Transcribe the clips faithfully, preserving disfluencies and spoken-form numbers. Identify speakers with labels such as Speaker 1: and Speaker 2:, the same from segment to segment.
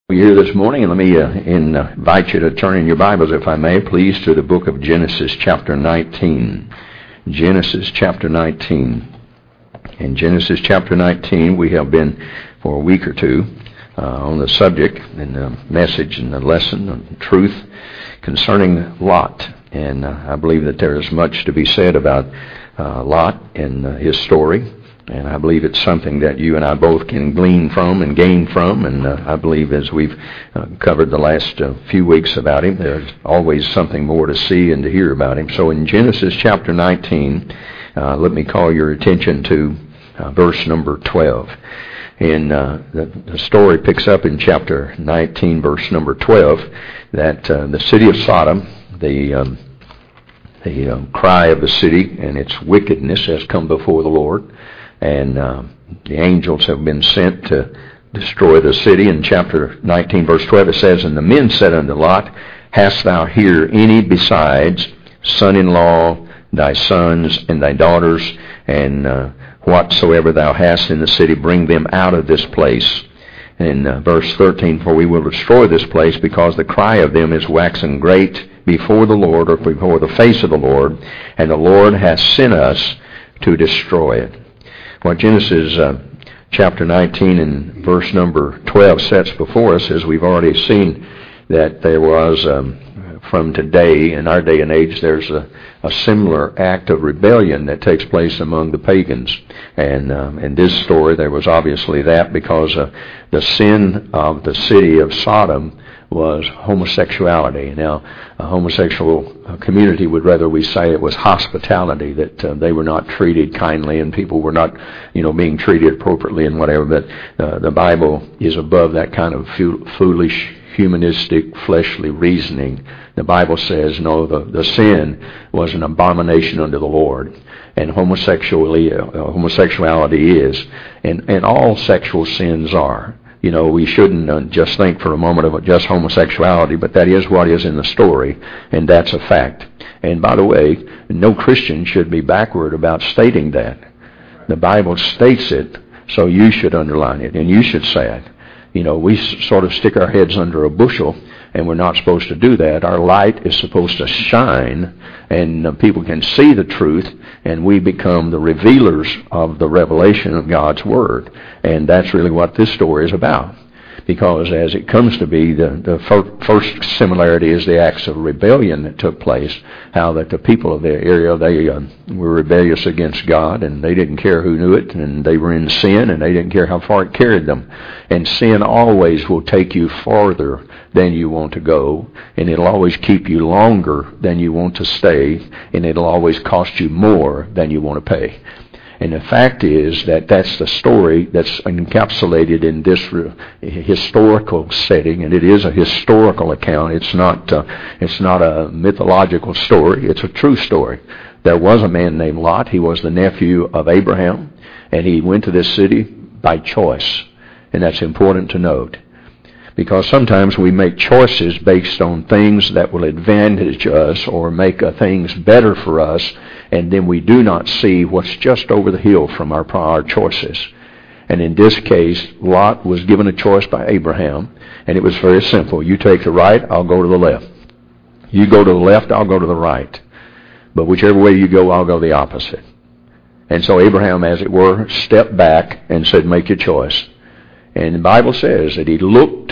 Speaker 1: You're here this morning, and let me uh, in, uh, invite you to turn in your Bibles, if I may, please, to the book of Genesis chapter nineteen. Genesis chapter nineteen. In Genesis chapter nineteen, we have been for a week or two uh, on the subject and the message and the lesson and truth concerning Lot. And uh, I believe that there is much to be said about uh, Lot and uh, his story. And I believe it's something that you and I both can glean from and gain from. And uh, I believe as we've uh, covered the last uh, few weeks about him, there's always something more to see and to hear about him. So in Genesis chapter nineteen, uh, let me call your attention to uh, verse number twelve. And uh, the, the story picks up in chapter nineteen, verse number twelve, that uh, the city of Sodom, the um, the um, cry of the city and its wickedness has come before the Lord. And uh, the angels have been sent to destroy the city. In chapter nineteen, verse twelve, it says, "And the men said unto Lot, Hast thou here any besides son-in-law, thy sons, and thy daughters, and uh, whatsoever thou hast in the city, bring them out of this place." In uh, verse thirteen, "For we will destroy this place, because the cry of them is waxen great before the Lord," or before the face of the Lord, "and the Lord hath sent us to destroy it." What Genesis uh, chapter nineteen and verse number twelve sets before us is we've already seen that there was, um, from today, in our day and age, there's a, a similar act of rebellion that takes place among the pagans. And um, in this story, there was obviously that because uh, the sin of the city of Sodom was homosexuality. Now, a homosexual community would rather we say it was hospitality, that uh, they were not treated kindly and people were not, you know, being treated appropriately and whatever. But uh, the Bible is above that kind of foolish, humanistic, fleshly reasoning. The Bible says, no, the, the sin was an abomination unto the Lord. And homosexuality, uh, homosexuality is, and, and all sexual sins are. You know, we shouldn't uh, just think for a moment of just homosexuality, but that is what is in the story, and that's a fact. And by the way, no Christian should be backward about stating that. The Bible states it, so you should underline it, and you should say it. You know, we s- sort of stick our heads under a bushel, and we're not supposed to do that. Our light is supposed to shine, and uh, people can see the truth, and we become the revealers of the revelation of God's Word. And that's really what this story is about. Because as it comes to be, the, the fir- first similarity is the acts of rebellion that took place. How that the people of the area, they uh, were rebellious against God, and they didn't care who knew it, and they were in sin, and they didn't care how far it carried them. And sin always will take you farther than you want to go, and it'll always keep you longer than you want to stay, and it'll always cost you more than you want to pay. And the fact is that that's the story that's encapsulated in this re- historical setting, and it is a historical account. It's not uh, it's not a mythological story. It's a true story. There was a man named Lot. He was the nephew of Abraham, and he went to this city by choice. And that's important to note, because sometimes we make choices based on things that will advantage us or make uh, things better for us, and then we do not see what's just over the hill from our, our choices. And in this case, Lot was given a choice by Abraham, and it was very simple. You take the right, I'll go to the left. You go to the left, I'll go to the right. But whichever way you go, I'll go the opposite. And so Abraham, as it were, stepped back and said, make your choice. And the Bible says that he looked,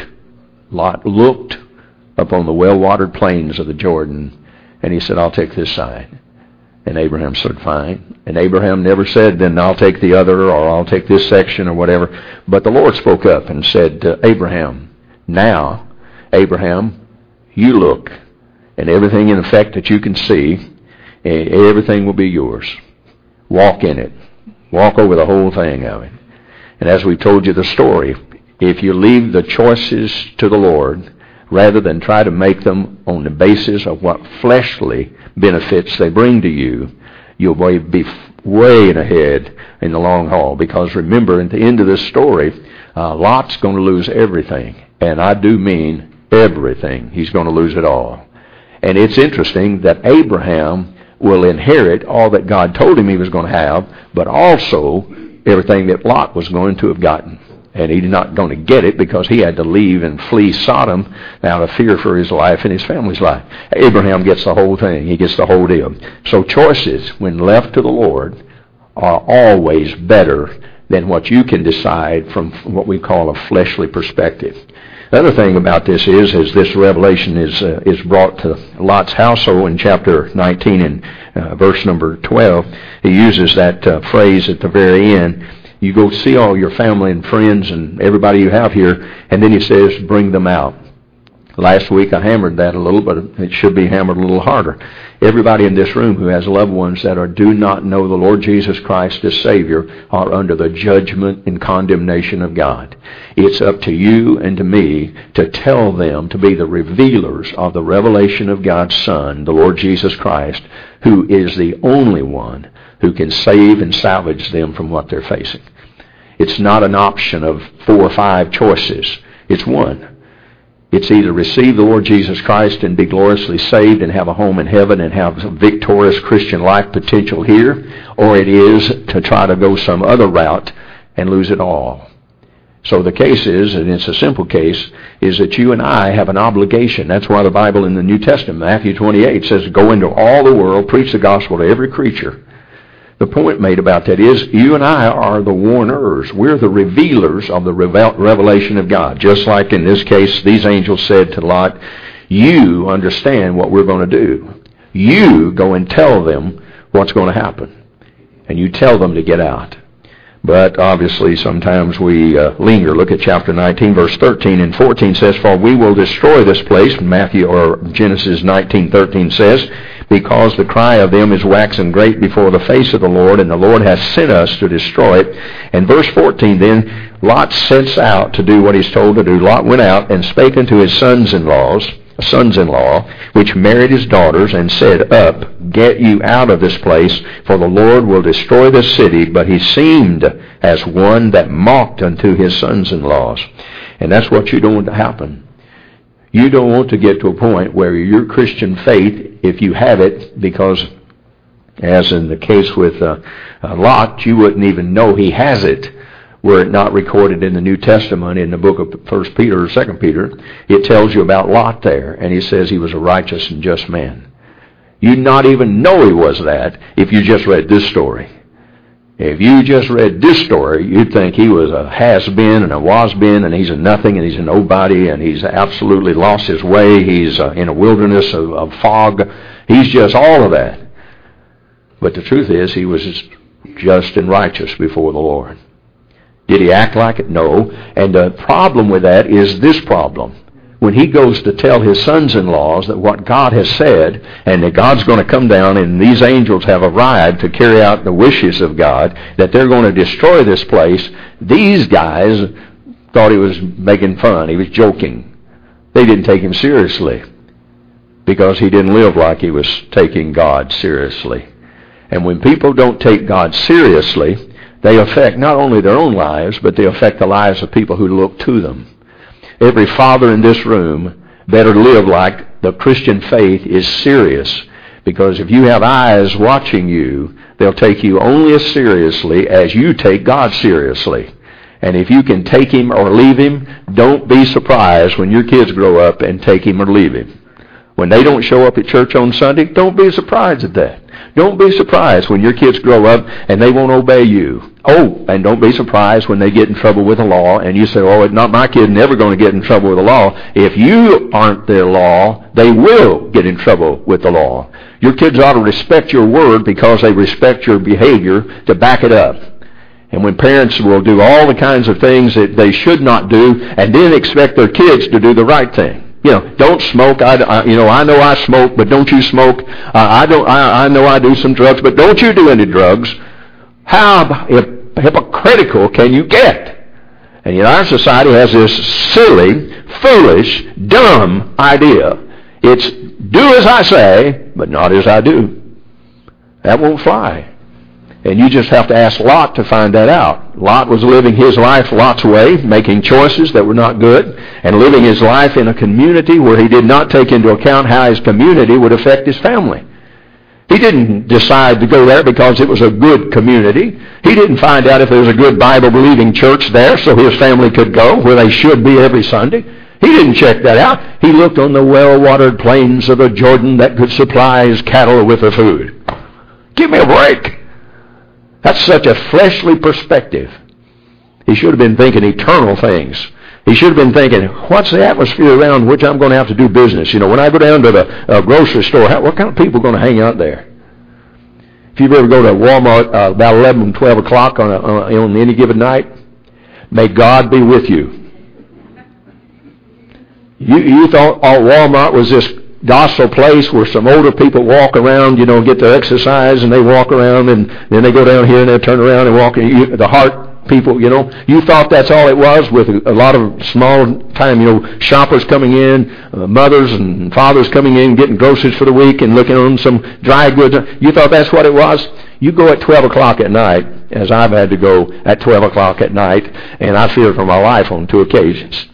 Speaker 1: Lot looked upon the well-watered plains of the Jordan, and he said, I'll take this side. And Abraham said, fine. And Abraham never said, then I'll take the other, or I'll take this section, or whatever. But the Lord spoke up and said to Abraham, now, Abraham, you look, and everything in effect that you can see, everything will be yours. Walk in it. Walk over the whole thing of it. And as we told you the story, if you leave the choices to the Lord, rather than try to make them on the basis of what fleshly benefits they bring to you, you'll be way ahead in the long haul. Because remember, at the end of this story, uh, Lot's going to lose everything. And I do mean everything. He's going to lose it all. And it's interesting that Abraham will inherit all that God told him he was going to have, but also everything that Lot was going to have gotten. And he's not going to get it because he had to leave and flee Sodom out of fear for his life and his family's life. Abraham gets the whole thing. He gets the whole deal. So choices, when left to the Lord, are always better than what you can decide from what we call a fleshly perspective. The other thing about this is, as this revelation is uh, is brought to Lot's household in chapter nineteen and uh, verse number twelve, he uses that uh, phrase at the very end. You go see all your family and friends and everybody you have here, and then he says, bring them out. Last week I hammered that a little, but it should be hammered a little harder. Everybody in this room who has loved ones that are do not know the Lord Jesus Christ as Savior are under the judgment and condemnation of God. It's up to you and to me to tell them to be the revealers of the revelation of God's Son, the Lord Jesus Christ, who is the only one who can save and salvage them from what they're facing. It's not an option of four or five choices. It's one. It's either receive the Lord Jesus Christ and be gloriously saved and have a home in heaven and have a victorious Christian life potential here, or it is to try to go some other route and lose it all. So the case is, and it's a simple case, is that you and I have an obligation. That's why the Bible in the New Testament, Matthew twenty-eight, says, go into all the world, preach the gospel to every creature. The point made about that is you and I are the warners. We're the revealers of the revelation of God. Just like in this case, these angels said to Lot, you understand what we're going to do. You go and tell them what's going to happen. And you tell them to get out. But obviously sometimes we uh, linger. Look at chapter nineteen, verse thirteen and fourteen says, for we will destroy this place. Matthew or Genesis nineteen thirteen says, because the cry of them is waxen great before the face of the Lord, and the Lord has sent us to destroy it. And verse fourteen then, Lot sets out to do what he's told to do. Lot went out and spake unto his sons-in-laws, sons-in-law, which married his daughters, and said, up, get you out of this place, for the Lord will destroy this city. But he seemed as one that mocked unto his sons-in-laws. And that's what you don't want to happen. You don't want to get to a point where your Christian faith, if you have it, because as in the case with uh, uh, Lot, you wouldn't even know he has it, were it not recorded in the New Testament in the book of First Peter or Second Peter. It tells you about Lot there, and he says he was a righteous and just man. You'd not even know he was that if you just read this story. If you just read this story, you'd think he was a has-been and a was-been, and he's a nothing, and he's a nobody, and he's absolutely lost his way. He's uh, in a wilderness of, of fog. He's just all of that. But the truth is, he was just and righteous before the Lord. Did he act like it? No. And the problem with that is this problem. When he goes to tell his sons-in-laws that what God has said, and that God's going to come down and these angels have arrived to carry out the wishes of God, that they're going to destroy this place, these guys thought he was making fun. He was joking. They didn't take him seriously because he didn't live like he was taking God seriously. And when people don't take God seriously, they affect not only their own lives, but they affect the lives of people who look to them. Every father in this room better live like the Christian faith is serious. Because if you have eyes watching you, they'll take you only as seriously as you take God seriously. And if you can take him or leave him, don't be surprised when your kids grow up and take him or leave him. When they don't show up at church on Sunday, don't be surprised at that. Don't be surprised when your kids grow up and they won't obey you. Oh, and don't be surprised when they get in trouble with the law and you say, oh, it's not my kid never going to get in trouble with the law. If you aren't their law, they will get in trouble with the law. Your kids ought to respect your word because they respect your behavior to back it up. And when parents will do all the kinds of things that they should not do and then expect their kids to do the right thing. You know, don't smoke. I, I, you know, I know I smoke, but don't you smoke? Uh, I don't. I, I know I do some drugs, but don't you do any drugs? How hypocritical can you get? And yet our society has this silly, foolish, dumb idea. It's do as I say, but not as I do. That won't fly. And you just have to ask Lot to find that out. Lot was living his life Lot's way, making choices that were not good, and living his life in a community where he did not take into account how his community would affect his family. He He didn't decide to go there because it was a good community. He didn't find out if there was a good Bible-believing church there so his family could go where they should be every Sunday. He didn't check that out. He looked on the well-watered plains of the Jordan that could supply his cattle with the food. Give me a break. That's such a fleshly perspective. He should have been thinking eternal things. He should have been thinking, what's the atmosphere around which I'm going to have to do business? You know, when I go down to the uh, grocery store, how, what kind of people are going to hang out there? If you ever go to Walmart uh, about eleven, twelve o'clock on, a, on any given night, may God be with you. You, you thought oh, Walmart was this docile place where some older people walk around, you know, get their exercise, and they walk around, and then they go down here and they turn around and walk. You, the heart people, you know, you thought that's all it was, with a lot of small-time, you know, shoppers coming in, uh, mothers and fathers coming in, getting groceries for the week and looking on some dry goods. You thought that's what it was? You go at twelve o'clock at night, as I've had to go at twelve o'clock at night, and I fear for my life on two occasions.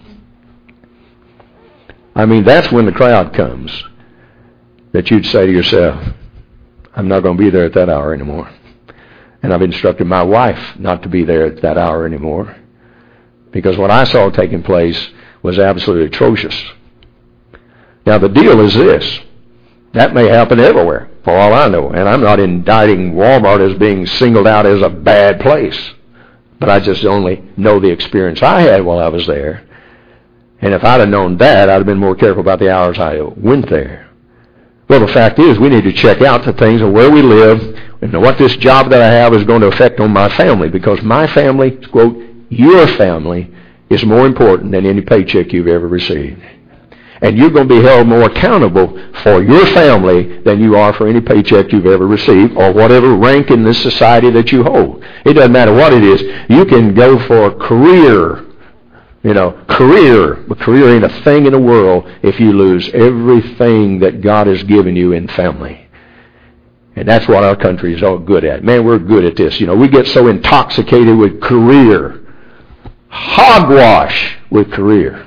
Speaker 1: I mean, that's when the crowd comes, that you'd say to yourself, I'm not going to be there at that hour anymore. And I've instructed my wife not to be there at that hour anymore, because what I saw taking place was absolutely atrocious. Now, the deal is this. That may happen everywhere, for all I know. And I'm not indicting Walmart as being singled out as a bad place. But I just only know the experience I had while I was there. And if I'd have known that, I'd have been more careful about the hours I went there. Well, the fact is, we need to check out the things of where we live and what this job that I have is going to affect on my family, because my family, quote, your family, is more important than any paycheck you've ever received. And you're going to be held more accountable for your family than you are for any paycheck you've ever received or whatever rank in this society that you hold. It doesn't matter what it is. You can go for a career. You know, career. But career ain't a thing in the world if you lose everything that God has given you in family. And that's what our country is all good at. Man, we're good at this. You know, we get so intoxicated with career. Hogwash with career.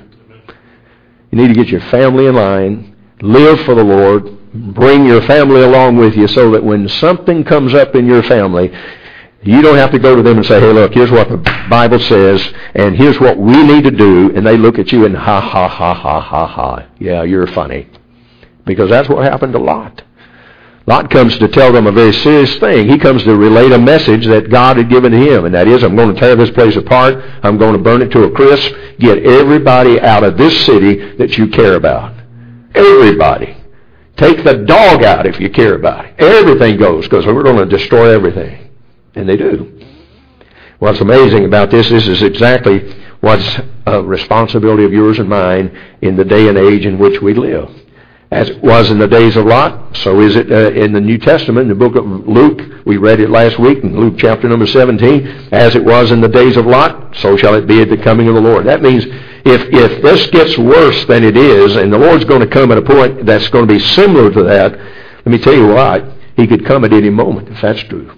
Speaker 1: You need to get your family in line, live for the Lord, bring your family along with you so that when something comes up in your family, you don't have to go to them and say, hey, look, here's what the Bible says, and here's what we need to do, and they look at you and ha, ha, ha, ha, ha, ha. Yeah, you're funny. Because that's what happened to Lot. Lot comes to tell them a very serious thing. He comes to relate a message that God had given to him, and that is, I'm going to tear this place apart. I'm going to burn it to a crisp. Get everybody out of this city that you care about. Everybody. Take the dog out if you care about it. Everything goes, because we're going to destroy everything. And they do. What's amazing about this, this is exactly what's a responsibility of yours and mine in the day and age in which we live. As it was in the days of Lot, so is it uh, in the New Testament, in the book of Luke. We read it last week in Luke chapter number seventeen. As it was in the days of Lot, so shall it be at the coming of the Lord. That means if, if this gets worse than it is, and the Lord's going to come at a point that's going to be similar to that, let me tell you what, He could come at any moment if that's true.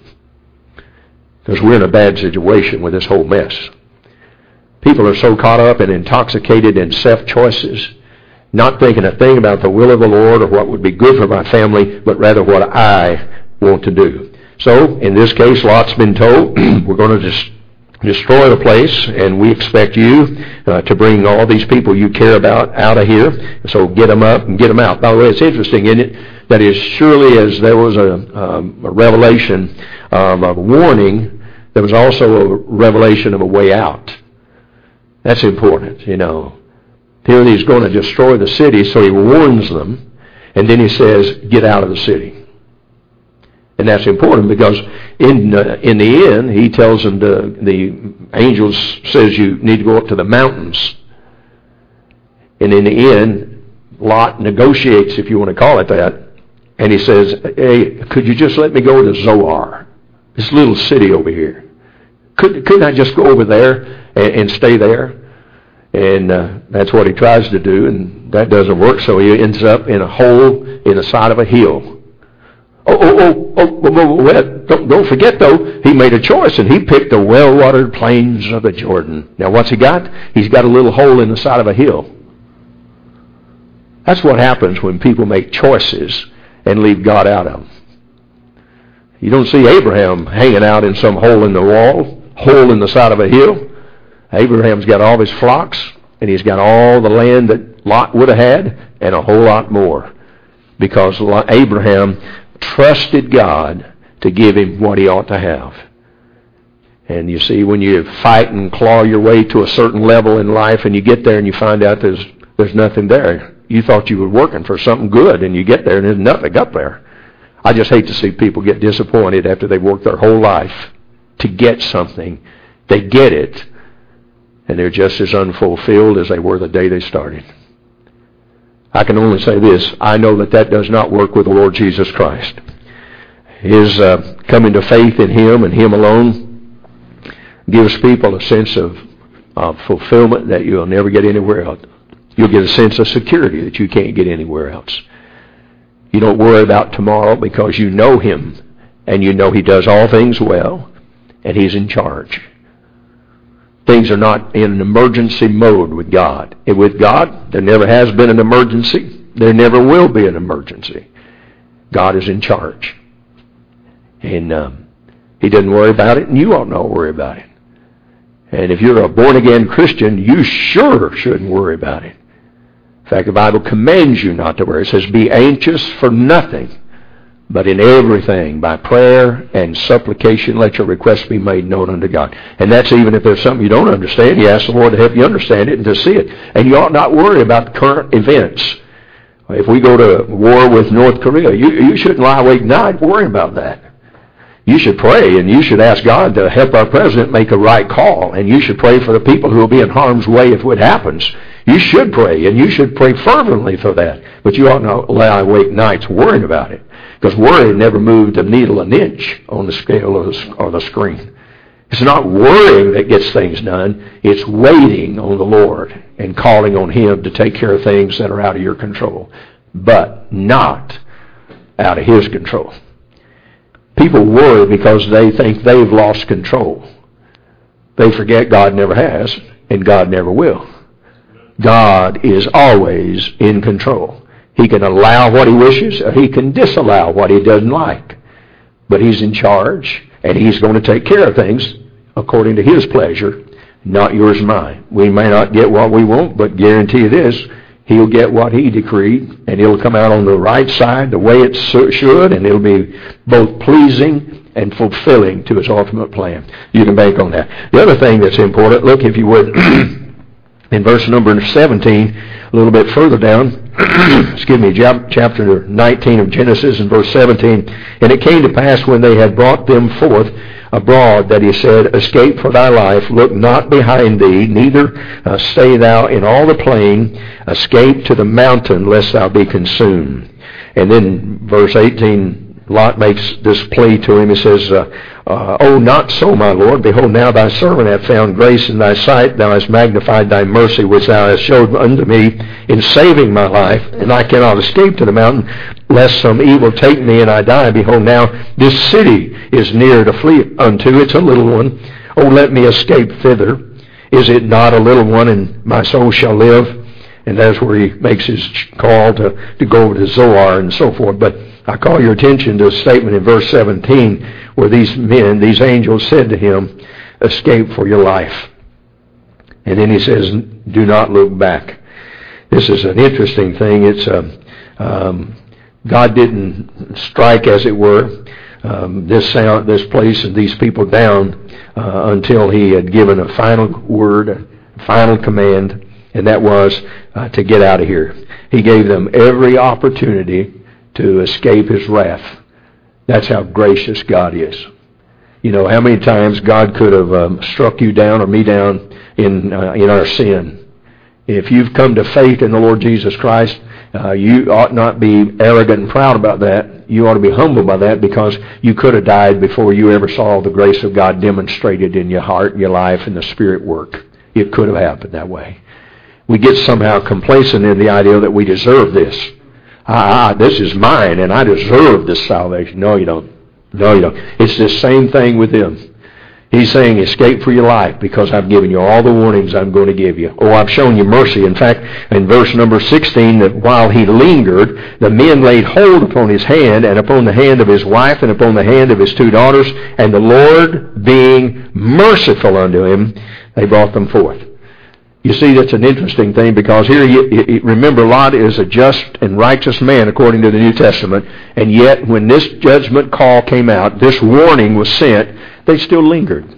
Speaker 1: Because we're in a bad situation with this whole mess. People are so caught up and intoxicated in self-choices, not thinking a thing about the will of the Lord or what would be good for my family, but rather what I want to do. So, in this case, Lot's been told, we're going to just destroy the place, and we expect you uh, to bring all these people you care about out of here. So get them up and get them out. By the way, it's interesting, isn't it, that as surely as there was a, um, a revelation um, of a warning, there was also a revelation of a way out. That's important, you know. Here he's going to destroy the city, so he warns them, and then he says, get out of the city. And that's important because in uh, in the end, he tells them, to, the angel says you need to go up to the mountains. And in the end, Lot negotiates, if you want to call it that, and he says, hey, could you just let me go to Zoar, this little city over here? Could, couldn't I just go over there and, and stay there? And uh, that's what he tries to do, and that doesn't work, so he ends up in a hole in the side of a hill. Oh, oh, oh, oh, oh, oh, oh don't, don't forget, though, he made a choice, and he picked the well-watered plains of the Jordan. Now, what's he got? He's got a little hole in the side of a hill. That's what happens when people make choices and leave God out of them.
Speaker 2: You don't see Abraham hanging out in some hole in the wall, hole in the side of a hill. Abraham's got all his flocks, and he's got all the land that Lot would have had, and a whole lot more. Because Abraham trusted God to give him what he ought to have. And you see, when you fight and claw your way to a certain level in life, and you get there and you find out there's there's nothing there. You thought you were working for something good, and you get there and there's nothing up there. I just hate to see people get disappointed after they've worked their whole life to get something. They get it, and they're just as unfulfilled as they were the day they started. I can only say this. I know that that does not work with the Lord Jesus Christ. His uh, coming to faith in Him and Him alone gives people a sense of, of fulfillment that you'll never get anywhere else. You'll get a sense of security that you can't get anywhere else. You don't worry about tomorrow because you know Him, and you know He does all things well, and He's in charge. Things are not in an emergency mode with God. And with God, there never has been an emergency. There never will be an emergency. God is in charge. And um, He doesn't worry about it, and you ought not worry about it. And if you're a born-again Christian, you sure shouldn't worry about it. In fact, the Bible commands you not to worry. It says, be anxious for nothing, but in everything, by prayer and supplication, let your requests be made known unto God. And that's even if there's something you don't understand, you ask the Lord to help you understand it and to see it. And you ought not worry about the current events. If we go to war with North Korea, you, you shouldn't lie awake at night worrying about that. You should pray, and you should ask God to help our president make a right call. And you should pray for the people who will be in harm's way if it happens. You should pray, and you should pray fervently for that. But you ought not lie awake nights worrying about it. Because worry never moved a needle an inch on the scale or the screen. It's not worrying that gets things done. It's waiting on the Lord and calling on Him to take care of things that are out of your control. But not out of His control. People worry because they think they've lost control. They forget God never has, and God never will. God is always in control. He can allow what He wishes, or He can disallow what He doesn't like. But He's in charge, and He's going to take care of things according to His pleasure, not yours and mine. We may not get what we want, but guarantee you this, He'll get what He decreed, and it'll come out on the right side the way it should, and it'll be both pleasing and fulfilling to His ultimate plan. You can bank on that. The other thing that's important, look if you would, in verse number seventeen, a little bit further down, excuse me, chapter nineteen of Genesis and verse seventeen, and it came to pass when they had brought them forth abroad that he said, escape for thy life, look not behind thee, neither uh, stay thou in all the plain, escape to the mountain, lest thou be consumed. And then verse eighteen, Lot makes this plea to him. He says, uh, uh, oh, not so, my Lord. Behold, now thy servant hath found grace in thy sight. Thou hast magnified thy mercy, which thou hast showed unto me in saving my life, and I cannot escape to the mountain, lest some evil take me and I die. Behold, now this city is near to flee unto. It's a little one. Oh, let me escape thither. Is it not a little one, and my soul shall live? And that's where he makes his call to, to go over to Zoar and so forth. But I call your attention to a statement in verse seventeen where these men, these angels said to him, escape for your life. And then he says, do not look back. This is an interesting thing. It's a, um, God didn't strike, as it were, um, this sound, this place and these people down uh, until He had given a final word, a final command, and that was uh, to get out of here. He gave them every opportunity to escape His wrath. That's how gracious God is. You know, how many times God could have um, struck you down or me down in uh, in our sin. If you've come to faith in the Lord Jesus Christ, uh, you ought not be arrogant and proud about that. You ought to be humble by that, because you could have died before you ever saw the grace of God demonstrated in your heart, and your life, and the Spirit work. It could have happened that way. We get somehow complacent in the idea that we deserve this. Ah, this is mine, and I deserve this salvation. No, you don't. No, you don't. It's the same thing with them. He's saying, escape for your life because I've given you all the warnings I'm going to give you. Oh, I've shown you mercy. In fact, in verse number sixteen, that while he lingered, the men laid hold upon his hand and upon the hand of his wife and upon the hand of his two daughters, and the Lord being merciful unto him, they brought them forth. You see, that's an interesting thing because here, you, you, remember, Lot is a just and righteous man according to the New Testament, and yet when this judgment call came out, this warning was sent, they still lingered.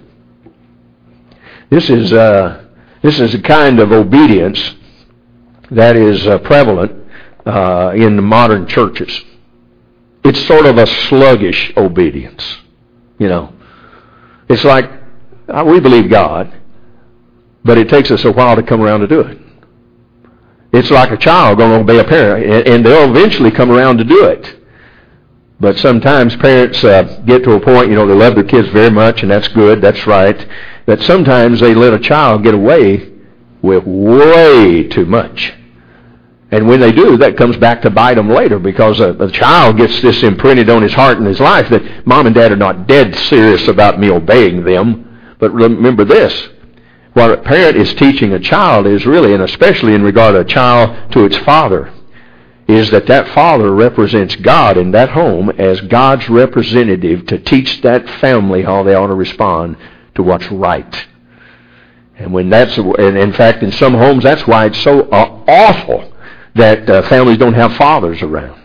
Speaker 2: This is uh, this is a kind of obedience that is uh, prevalent uh, in the modern churches. It's sort of a sluggish obedience, you know. It's like, uh, we believe God, but it takes us a while to come around to do it. It's like a child going to obey a parent, and they'll eventually come around to do it. But sometimes parents uh, get to a point, you know, they love their kids very much, and that's good, that's right. But sometimes they let a child get away with way too much. And when they do, that comes back to bite them later because a, a child gets this imprinted on his heart and his life that mom and dad are not dead serious about me obeying them. But remember this, what a parent is teaching a child is really, and especially in regard to a child to its father, is that that father represents God in that home as God's representative to teach that family how they ought to respond to what's right. And when that's, and in fact, in some homes, that's why it's so uh, awful that uh, families don't have fathers around.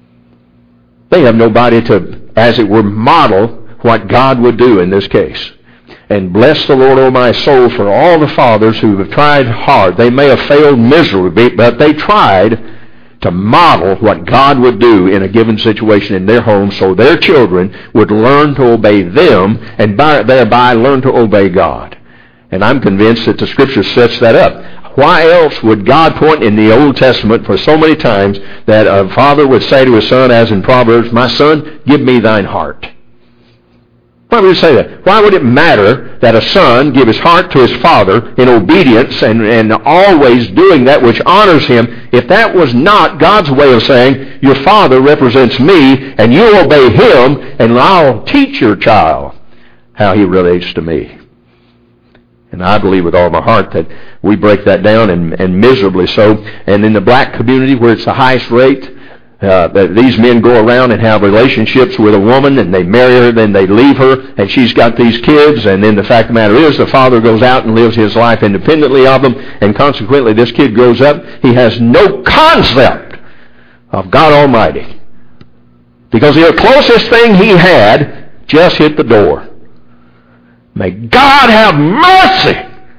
Speaker 2: They have nobody to, as it were, model what God would do in this case. And bless the Lord, O my soul, for all the fathers who have tried hard. They may have failed miserably, but they tried to model what God would do in a given situation in their home so their children would learn to obey them and by, thereby learn to obey God. And I'm convinced that the Scripture sets that up. Why else would God point in the Old Testament for so many times that a father would say to his son, as in Proverbs, my son, give me thine heart? Why would he say that? Why would it matter that a son give his heart to his father in obedience and, and always doing that which honors him if that was not God's way of saying, your father represents me and you obey him and I'll teach your child how he relates to me? And I believe with all my heart that we break that down, and, and miserably so. And in the black community where it's the highest rate, Uh, that these men go around and have relationships with a woman and they marry her, then they leave her, and she's got these kids, and then the fact of the matter is the father goes out and lives his life independently of them, and consequently this kid grows up, he has no concept of God Almighty. Because the closest thing he had just hit the door. May God have mercy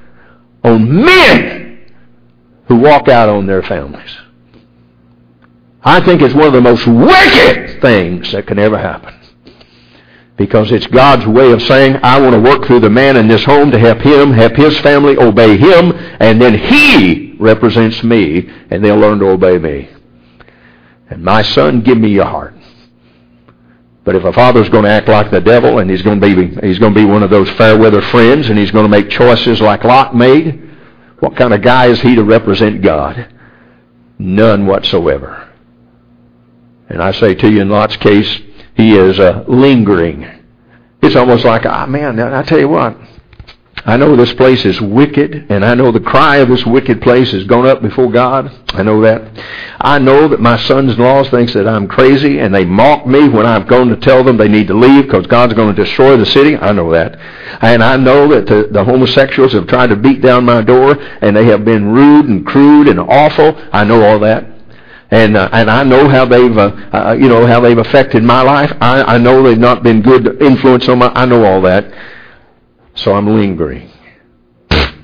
Speaker 2: on men who walk out on their families. I think it's one of the most wicked things that can ever happen. Because it's God's way of saying, I want to work through the man in this home to help him, help his family, obey him, and then he represents me, and they'll learn to obey me. And my son, give me your heart. But if a father's going to act like the devil, and he's going to be he's going to be one of those fair weather friends, and he's going to make choices like Lot made, what kind of guy is he to represent God? None whatsoever. And I say to you, in Lot's case, he is uh, lingering. It's almost like, ah, man, I tell you what, I know this place is wicked, and I know the cry of this wicked place has gone up before God. I know that. I know that my sons-in-law thinks that I'm crazy, and they mock me when I've gone to tell them they need to leave because God's going to destroy the city. I know that. And I know that the, the homosexuals have tried to beat down my door, and they have been rude and crude and awful. I know all that. And uh, and I know how they've uh, uh, you know how they've affected my life. I, I know they've not been good influence on my. I know all that. So I'm lingering. Let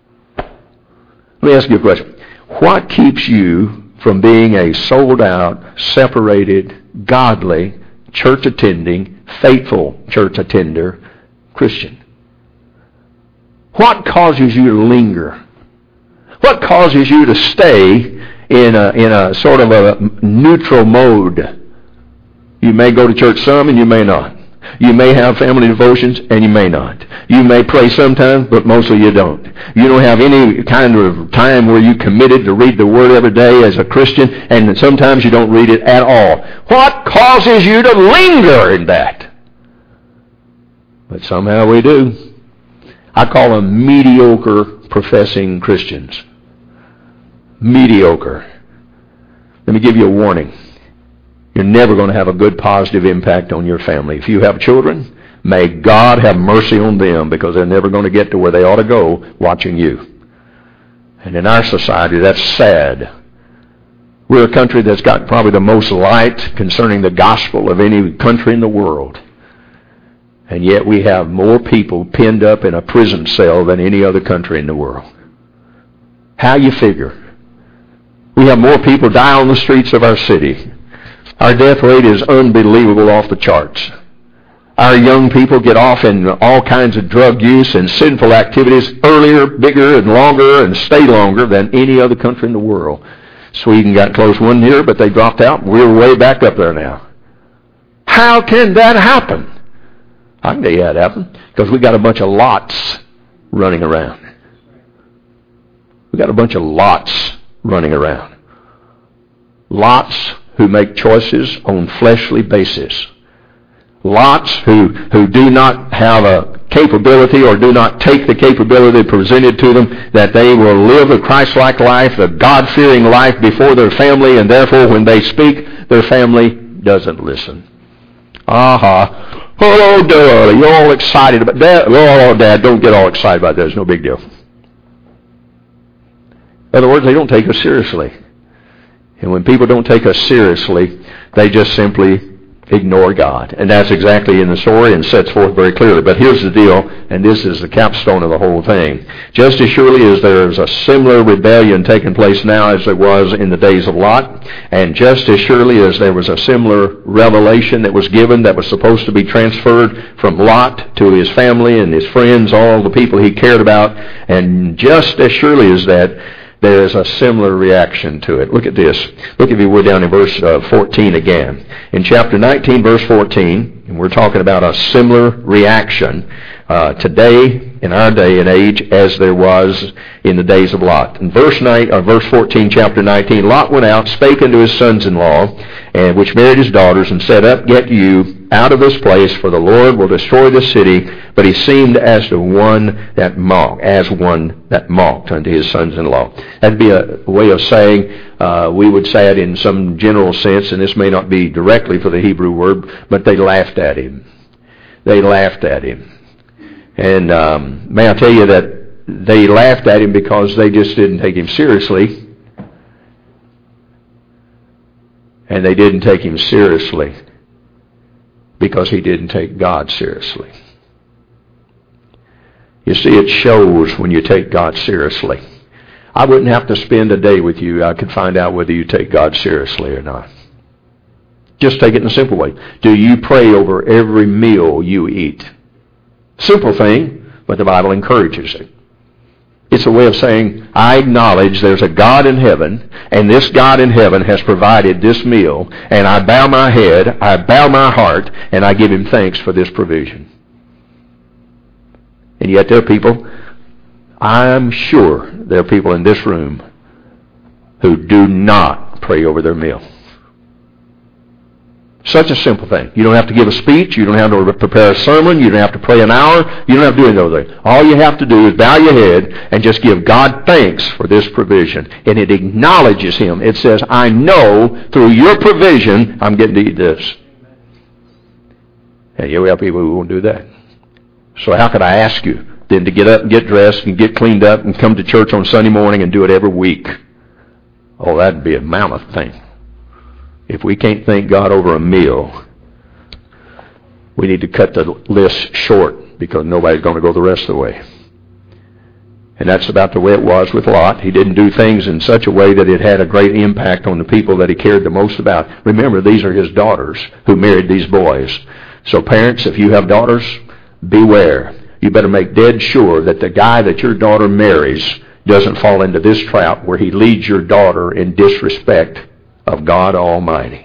Speaker 2: me ask you a question. What keeps you from being a sold out, separated, godly, church attending, faithful church attender Christian? What causes you to linger? What causes you to stay in a, in a sort of a neutral mode? You may go to church some and you may not. You may have family devotions and you may not. You may pray sometimes, but mostly you don't. You don't have any kind of time where you committed to read the Word every day as a Christian, and sometimes you don't read it at all. What causes you to linger in that? But somehow we do. I call them mediocre professing Christians. Mediocre. Let me give you a warning. You're never going to have a good positive impact on your family. If you have children, may God have mercy on them, because they're never going to get to where they ought to go watching you. And in our society, that's sad. We're a country that's got probably the most light concerning the gospel of any country in the world. And yet we have more people pinned up in a prison cell than any other country in the world. How you figure? We have more people die on the streets of our city. Our death rate is unbelievable, off the charts. Our young people get off in all kinds of drug use and sinful activities earlier, bigger, and longer, and stay longer than any other country in the world. Sweden got close one year, but they dropped out. We're way back up there now. How can that happen? I can tell you how it happened. Because we got a bunch of lots running around. We got a bunch of lots running around. Lots who make choices on fleshly basis. Lots who, who do not have a capability, or do not take the capability presented to them, that they will live a Christ-like life, a God-fearing life before their family, and therefore when they speak, their family doesn't listen. Aha. Oh, Dad, you're all excited about that. Oh, Dad, don't get all excited about that. It's no big deal. In other words, they don't take us seriously. And when people don't take us seriously, they just simply ignore God. And that's exactly in the story, and sets forth very clearly. But here's the deal, and this is the capstone of the whole thing. Just as surely as there is a similar rebellion taking place now as there was in the days of Lot, and just as surely as there was a similar revelation that was given that was supposed to be transferred from Lot to his family and his friends, all the people he cared about, and just as surely as that, there is a similar reaction to it. Look at this. Look, if you would, down in verse uh, fourteen again. In chapter nineteen, verse fourteen, and we're talking about a similar reaction uh, today, in our day and age, as there was in the days of Lot. In verse nine, or verse fourteen, chapter nineteen, Lot went out, spake unto his sons-in-law, and which married his daughters, and said, Up, get you out of this place, for the Lord will destroy the city. But he seemed as to one that mocked, as one that mocked unto his sons-in-law. That'd be a way of saying, uh, we would say it in some general sense, and this may not be directly for the Hebrew word, but they laughed at him. They laughed at him. And um, may I tell you that they laughed at him because they just didn't take him seriously. And they didn't take him seriously because he didn't take God seriously. You see, it shows when you take God seriously. I wouldn't have to spend a day with you. I could find out whether you take God seriously or not. Just take it in a simple way. Do you pray over every meal you eat? Simple thing, but the Bible encourages it. It's a way of saying, I acknowledge there's a God in heaven, and this God in heaven has provided this meal, and I bow my head, I bow my heart, and I give him thanks for this provision. And yet there are people, I'm sure there are people in this room who do not pray over their meal. Such a simple thing. You don't have to give a speech. You don't have to prepare a sermon. You don't have to pray an hour. You don't have to do any of those things. All you have to do is bow your head and just give God thanks for this provision. And it acknowledges him. It says, I know through your provision I'm getting to eat this. And yet we have people who won't do that. So how could I ask you then to get up and get dressed and get cleaned up and come to church on Sunday morning and do it every week? Oh, that'd be a mammoth thing. If we can't thank God over a meal, we need to cut the list short, because nobody's going to go the rest of the way. And that's about the way it was with Lot. He didn't do things in such a way that it had a great impact on the people that he cared the most about. Remember, these are his daughters who married these boys. So parents, if you have daughters, beware. You better make dead sure that the guy that your daughter marries doesn't fall into this trap where he leads your daughter in disrespect of God Almighty.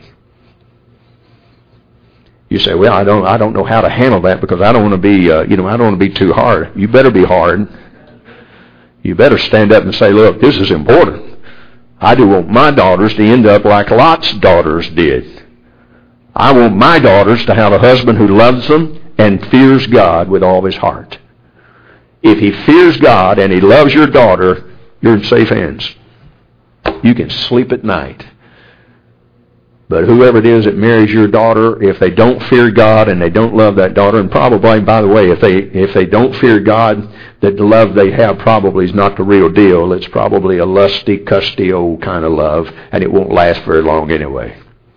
Speaker 2: You say, well, I don't I don't know how to handle that because I don't want to be, uh, you know, I don't want to be too hard. You better be hard. You better stand up and say, look, this is important. I do want my daughters to end up like Lot's daughters did. I want my daughters to have a husband who loves them and fears God with all his heart. If he fears God and he loves your daughter, you're in safe hands. You can sleep at night. But whoever it is that marries your daughter, if they don't fear God and they don't love that daughter, and probably, by the way, if they if they don't fear God, that the love they have probably is not the real deal. It's probably a lusty, custy old kind of love, and it won't last very long anyway.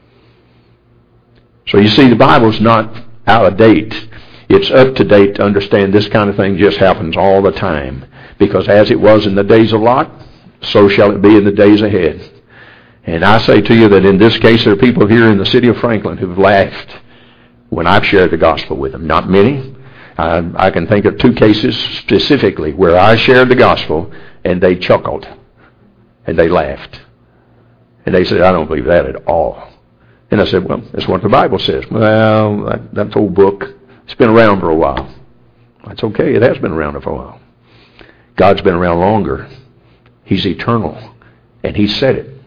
Speaker 2: So you see, the Bible's not out of date. It's up to date to understand this kind of thing just happens all the time. Because as it was in the days of Lot, so shall it be in the days ahead. And I say to you that in this case, there are people here in the city of Franklin who've laughed when I've shared the gospel with them. Not many. I, I can think of two cases specifically where I shared the gospel and they chuckled and they laughed. And they said, I don't believe that at all. And I said, well, that's what the Bible says. Well, that, that old book, it's been around for a while. That's okay. It has been around for a while. God's been around longer. He's eternal. And He said it.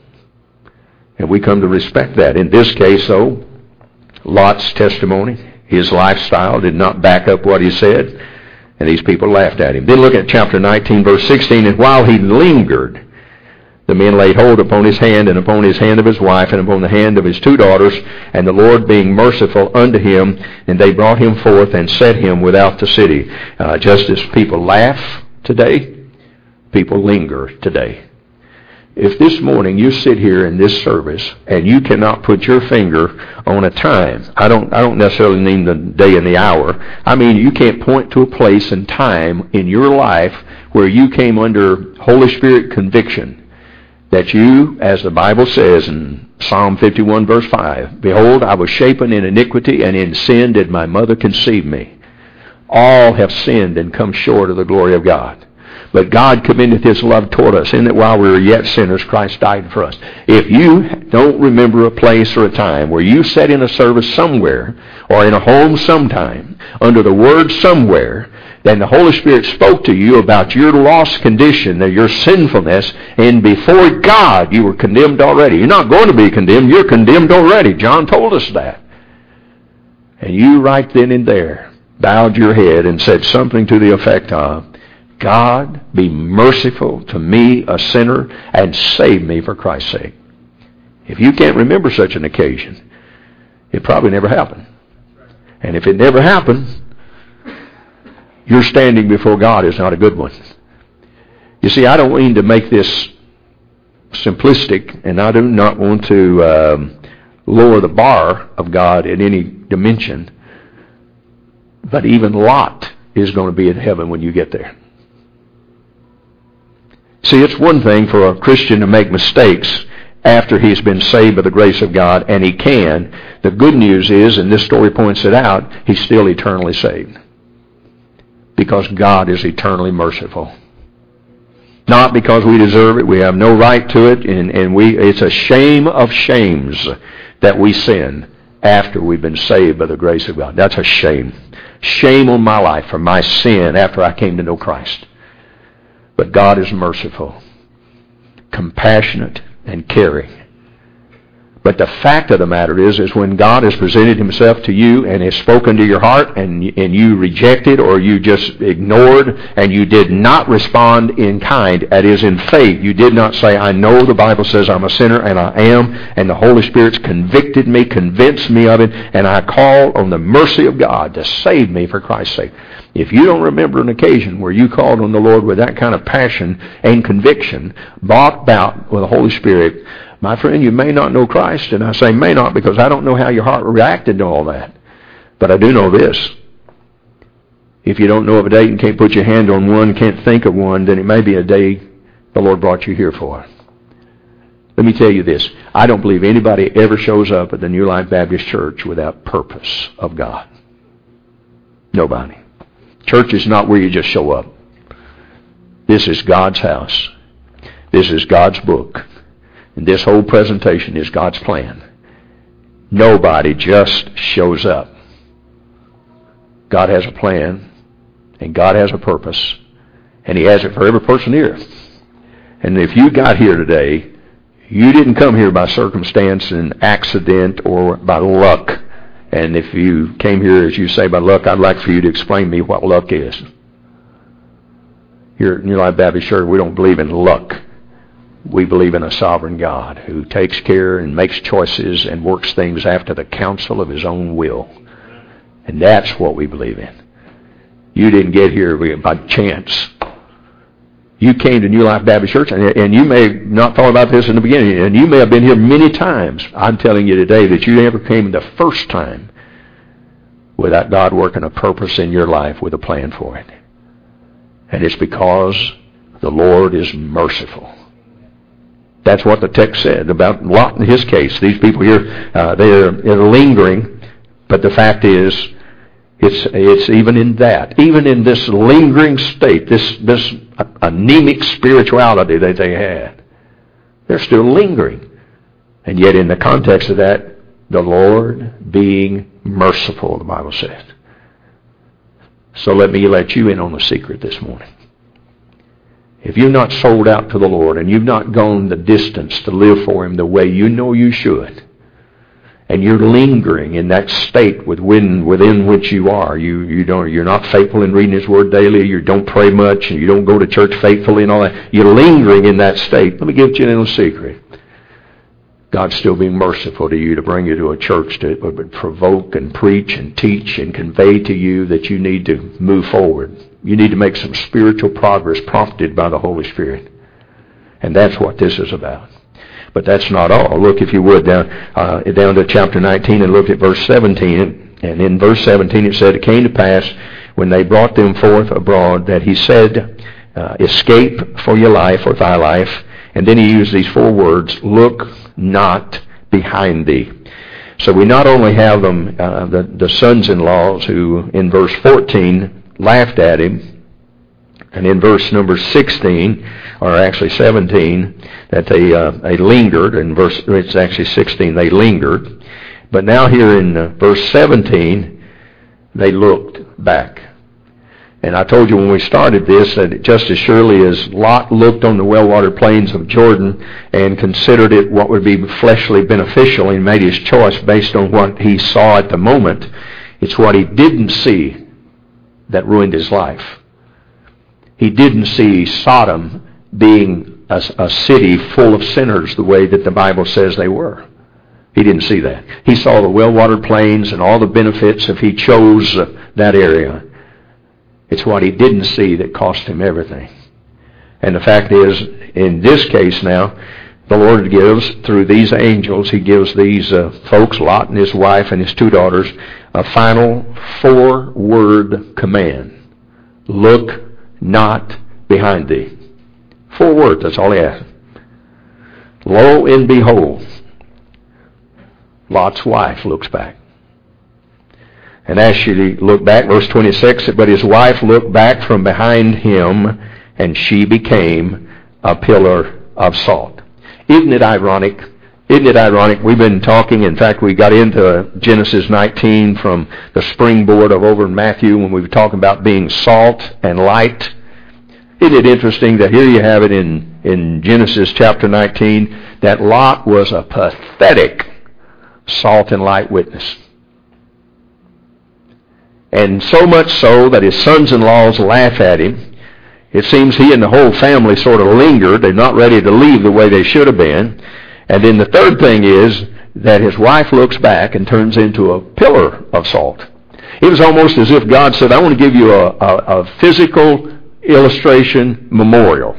Speaker 2: And we come to respect that. In this case, though, Lot's testimony, his lifestyle did not back up what he said, and these people laughed at him. Then look at chapter nineteen, verse sixteen. And while he lingered, the men laid hold upon his hand, and upon his hand of his wife, and upon the hand of his two daughters, and the Lord being merciful unto him, and they brought him forth and set him without the city. Uh, just as people laugh today, people linger today. If this morning you sit here in this service and you cannot put your finger on a time, I don't I don't necessarily mean the day and the hour. I mean you can't point to a place and time in your life where you came under Holy Spirit conviction that you, as the Bible says in Psalm fifty-one verse five, behold, I was shapen in iniquity, and in sin did my mother conceive me. All have sinned and come short of the glory of God. But God commendeth His love toward us, in that while we were yet sinners, Christ died for us. If you don't remember a place or a time where you sat in a service somewhere, or in a home sometime, under the Word somewhere, then the Holy Spirit spoke to you about your lost condition, your sinfulness, and before God you were condemned already. You're not going to be condemned, you're condemned already. John told us that. And you right then and there bowed your head and said something to the effect of, God, be merciful to me, a sinner, and save me for Christ's sake. If you can't remember such an occasion, it probably never happened. And if it never happened, your standing before God is not a good one. You see, I don't mean to make this simplistic, and I do not want to um, lower the bar of God in any dimension, but even Lot is going to be in heaven when you get there. See, it's one thing for a Christian to make mistakes after he's been saved by the grace of God, and he can. The good news is, and this story points it out, he's still eternally saved. Because God is eternally merciful. Not because we deserve it, we have no right to it, and, and we it's a shame of shames that we sin after we've been saved by the grace of God. That's a shame. Shame on my life for my sin after I came to know Christ. But God is merciful, compassionate, and caring. But the fact of the matter is, is when God has presented Himself to you and has spoken to your heart, and, and you rejected or you just ignored and you did not respond in kind, that is in faith, you did not say, I know the Bible says I'm a sinner, and I am, and the Holy Spirit's convicted me, convinced me of it, and I call on the mercy of God to save me for Christ's sake. If you don't remember an occasion where you called on the Lord with that kind of passion and conviction, brought about with the Holy Spirit, my friend, you may not know Christ, and I say may not because I don't know how your heart reacted to all that. But I do know this. If you don't know of a date and can't put your hand on one, can't think of one, then it may be a day the Lord brought you here for. Let me tell you this. I don't believe anybody ever shows up at the New Life Baptist Church without purpose of God. Nobody. Church is not where you just show up. This is God's house. This is God's book. And this whole presentation is God's plan. Nobody just shows up. God has a plan, and God has a purpose, and He has it for every person here. And if you got here today, you didn't come here by circumstance and accident or by luck. And if you came here, as you say, by luck, I'd like for you to explain to me what luck is. Here at New Life Baptist Church, we don't believe in luck. We believe in a sovereign God who takes care and makes choices and works things after the counsel of His own will. And that's what we believe in. You didn't get here by chance. You came to New Life Baptist Church, and, and you may have not thought about this in the beginning, and you may have been here many times. I'm telling you today that you never came the first time without God working a purpose in your life with a plan for it. And it's because the Lord is merciful. That's what the text said about Lot in his case. These people here, uh, they're, they're lingering, but the fact is, it's it's even in that, even in this lingering state, this this anemic spirituality that they had, they're still lingering. And yet in the context of that, the Lord being merciful, the Bible says. So let me let you in on the secret this morning. If you've not sold out to the Lord and you've not gone the distance to live for Him the way you know you should, and you're lingering in that state within, within which you are, you, you don't, you're not faithful in reading His Word daily, you don't pray much, and you don't go to church faithfully and all that, you're lingering in that state. Let me give you a little secret. God's still being merciful to you to bring you to a church to provoke and preach and teach and convey to you that you need to move forward. You need to make some spiritual progress prompted by the Holy Spirit. And that's what this is about. But that's not all. Look, if you would, down uh, down to chapter nineteen and look at verse seventeen. And in verse seventeen it said, "It came to pass when they brought them forth abroad that he said, uh, escape for your life or thy life." And then he used these four words, "Look not behind thee." So we not only have them, uh, the, the sons-in-laws who in verse fourteen laughed at him, and in verse number sixteen, or actually seventeen, that they uh, they lingered. In verse, it's actually sixteen, they lingered. But now here in uh, verse seventeen, they looked back. And I told you when we started this that just as surely as Lot looked on the well-watered plains of Jordan and considered it what would be fleshly beneficial and made his choice based on what he saw at the moment, it's what he didn't see that ruined his life. He didn't see Sodom being a, a city full of sinners the way that the Bible says they were. He didn't see that. He saw the well-watered plains and all the benefits if he chose that area. It's what he didn't see that cost him everything. And the fact is, in this case now, the Lord gives, through these angels, He gives these uh, folks, Lot and his wife and his two daughters, a final four-word command. Look not behind thee. Four words, that's all He asked. Lo and behold, Lot's wife looks back. And as she looked back, verse twenty-six, but his wife looked back from behind him, and she became a pillar of salt. Isn't it ironic? Isn't it ironic? We've been talking, in fact, we got into Genesis nineteen from the springboard of over in Matthew when we were talking about being salt and light. Isn't it interesting that here you have it in, in Genesis chapter nineteen, that Lot was a pathetic salt and light witness. And so much so that his sons-in-laws laugh at him. It seems he and the whole family sort of lingered. They're not ready to leave the way they should have been. And then the third thing is that his wife looks back and turns into a pillar of salt. It was almost as if God said, I want to give you a, a, a physical illustration memorial.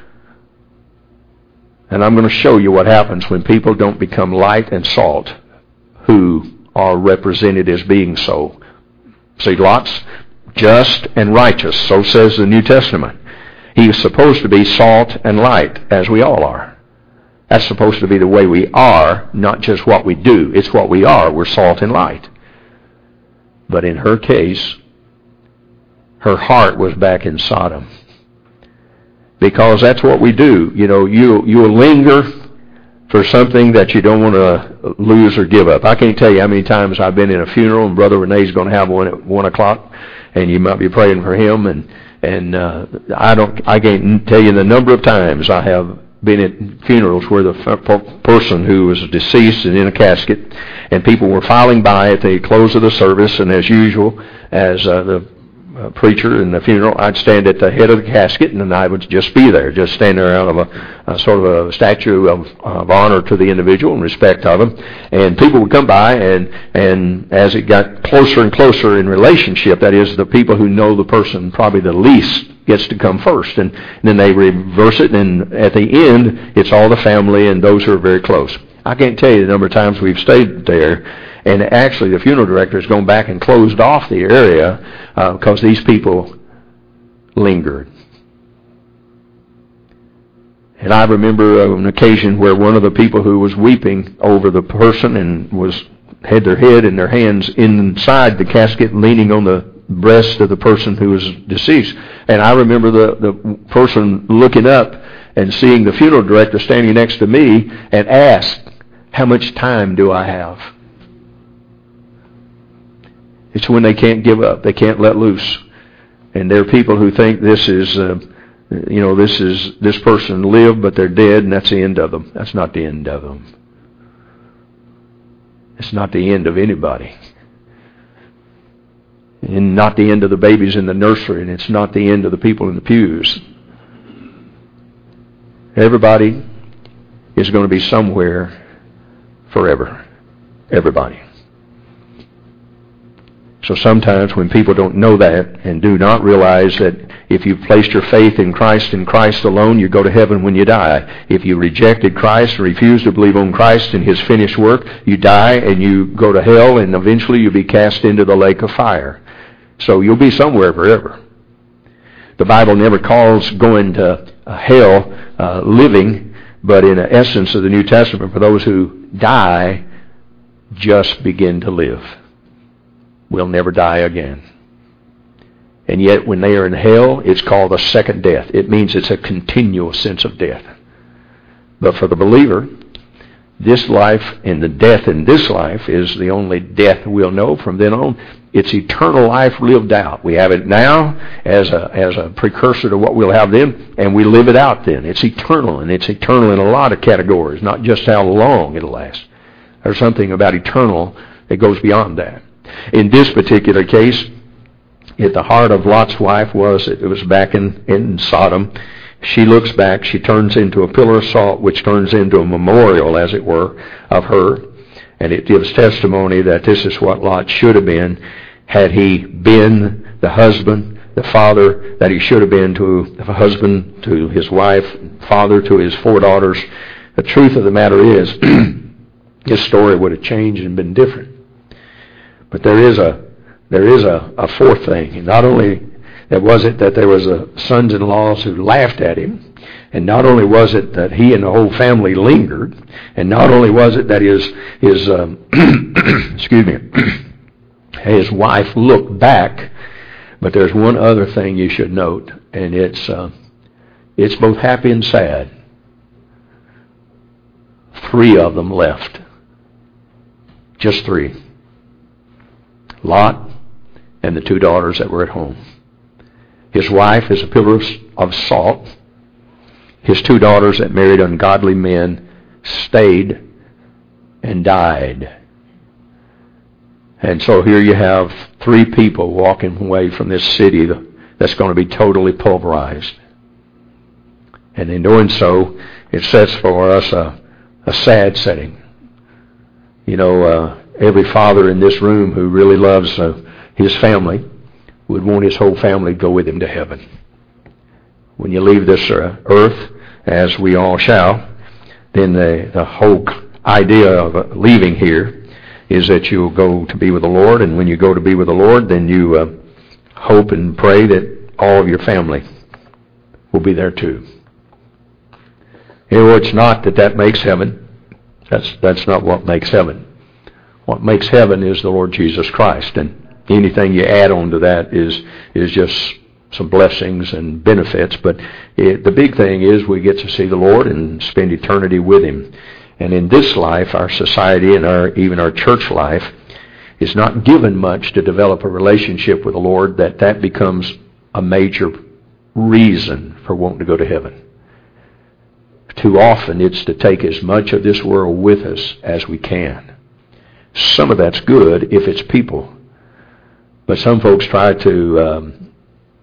Speaker 2: And I'm going to show you what happens when people don't become light and salt who are represented as being so. See, Lot's just and righteous, so says the New Testament. He is supposed to be salt and light, as we all are. That's supposed to be the way we are, not just what we do. It's what we are. We're salt and light. But in her case, her heart was back in Sodom. Because that's what we do. You know, you you'll linger for something that you don't want to lose or give up. I can't tell you how many times I've been in a funeral and Brother Renee's going to have one at one o'clock, and you might be praying for him, and and uh, I don't I can't tell you the number of times I have been at funerals where the f- person who was deceased and in a casket, and people were filing by at the close of the service, and as usual, as uh, the a preacher in the funeral, I'd stand at the head of the casket, and then I would just be there, just stand there out of a, a sort of a statue of, of honor to the individual and respect of him. And people would come by, and and as it got closer and closer in relationship, that is, the people who know the person probably the least gets to come first, and, and then they reverse it, and at the end, it's all the family and those who are very close. I can't tell you the number of times we've stayed there, and actually the funeral director has gone back and closed off the area uh, because these people lingered. And I remember an occasion where one of the people who was weeping over the person and was had their head and their hands inside the casket, leaning on the breast of the person who was deceased. And I remember the, the person looking up and seeing the funeral director standing next to me and asked, "How much time do I have?" It's when they can't give up. They can't let loose. And there are people who think this is, uh, you know, this is this person lived, but they're dead, and that's the end of them. That's not the end of them. It's not the end of anybody. And not the end of the babies in the nursery, and it's not the end of the people in the pews. Everybody is going to be somewhere forever. Everybody. So sometimes when people don't know that and do not realize that if you've placed your faith in Christ and Christ alone, you go to heaven when you die. If you rejected Christ and refused to believe on Christ and His finished work, you die and you go to hell, and eventually you'll be cast into the lake of fire. So you'll be somewhere forever. The Bible never calls going to hell uh, living, but in the essence of the New Testament, for those who die, just begin to live. Will never die again. And yet when they are in hell, it's called a second death. It means it's a continual sense of death. But for the believer, this life and the death in this life is the only death we'll know from then on. It's eternal life lived out. We have it now as a as a precursor to what we'll have then, and we live it out then. It's eternal, and it's eternal in a lot of categories, not just how long it'll last. There's something about eternal that goes beyond that. In this particular case, at the heart of Lot's wife was, it was back in, in Sodom. She looks back, she turns into a pillar of salt, which turns into a memorial, as it were, of her. And it gives testimony that this is what Lot should have been had he been the husband, the father that he should have been to the husband, to his wife, father to his four daughters. The truth of the matter is, his story would have changed and been different. But there is a there is a, a fourth thing. And not only that was it that there was a sons-in-laws who laughed at him, and not only was it that he and the whole family lingered, and not only was it that his his um, excuse me his wife looked back, but there's one other thing you should note, and it's uh, it's both happy and sad. Three of them left. Just three. Lot and the two daughters that were at home. His wife is a pillar of, of salt. His two daughters that married ungodly men stayed and died. And so here you have three people walking away from this city that's going to be totally pulverized. And in doing so, it sets for us a, a sad setting. You know, uh, every father in this room who really loves uh, his family would want his whole family to go with him to heaven. When you leave this uh, earth, as we all shall, then the, the whole idea of uh, leaving here is that you'll go to be with the Lord, and when you go to be with the Lord, then you uh, hope and pray that all of your family will be there too. You know, it's not that that makes heaven. That's that's not what makes heaven. What makes heaven is the Lord Jesus Christ, and anything you add on to that is is just some blessings and benefits. But it, the big thing is we get to see the Lord and spend eternity with Him. And in this life, our society and our even our church life is not given much to develop a relationship with the Lord, that that becomes a major reason for wanting to go to heaven. Too often it's to take as much of this world with us as we can. Some of that's good if it's people. But some folks try to um,